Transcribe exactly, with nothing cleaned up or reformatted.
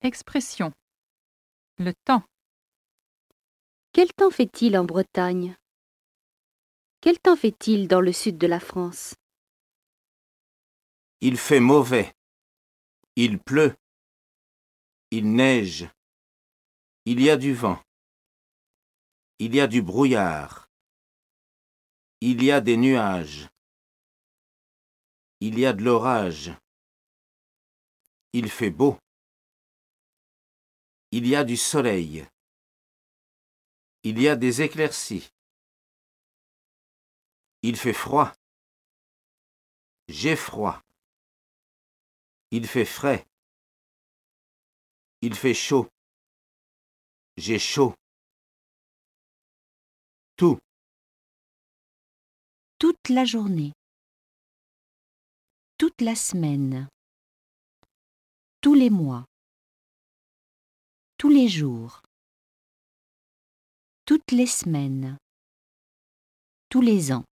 Expression. Le temps. Quel temps fait-il en Bretagne? Quel temps fait-il dans le sud de la France? Il fait mauvais. Il pleut. Il neige. Il y a du vent. Il y a du brouillard. Il y a des nuages. Il y a de l'orage. Il fait beau. Il y a du soleil. Il y a des éclaircies. Il fait froid. J'ai froid. Il fait frais. Il fait chaud. J'ai chaud. Tout. Toute la journée. Toute la semaine. Tous les mois. Tous les jours. Toutes les semaines. Tous les ans.